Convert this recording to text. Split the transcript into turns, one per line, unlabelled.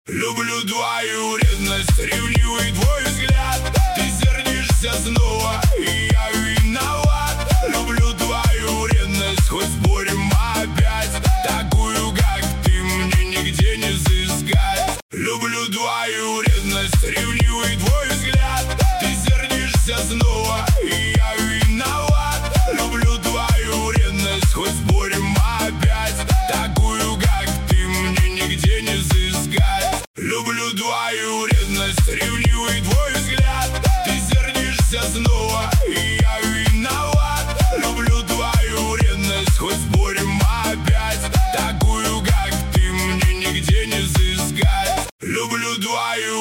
Люблю твою ревность, ревнивый твой взгляд. Ты сердишься снова, и я виноват. Люблю твою ревность, хоть спорим опять. Такую, как ты, мне нигде не сыскать. Люблю твою ревность, ревнивый твой взгляд. Ты сердишься снова, и я виноват. Люблю твою ревность, хоть спорим опять. Такую, как ты, мне нигде не сыскать. Люблю твою ревность, ревнивый твой взгляд. Ты сердишься снова, и я виноват. Люблю твою ревность, хоть спорим опять. Такую, как ты, мне нигде не сыскать. Люблю твою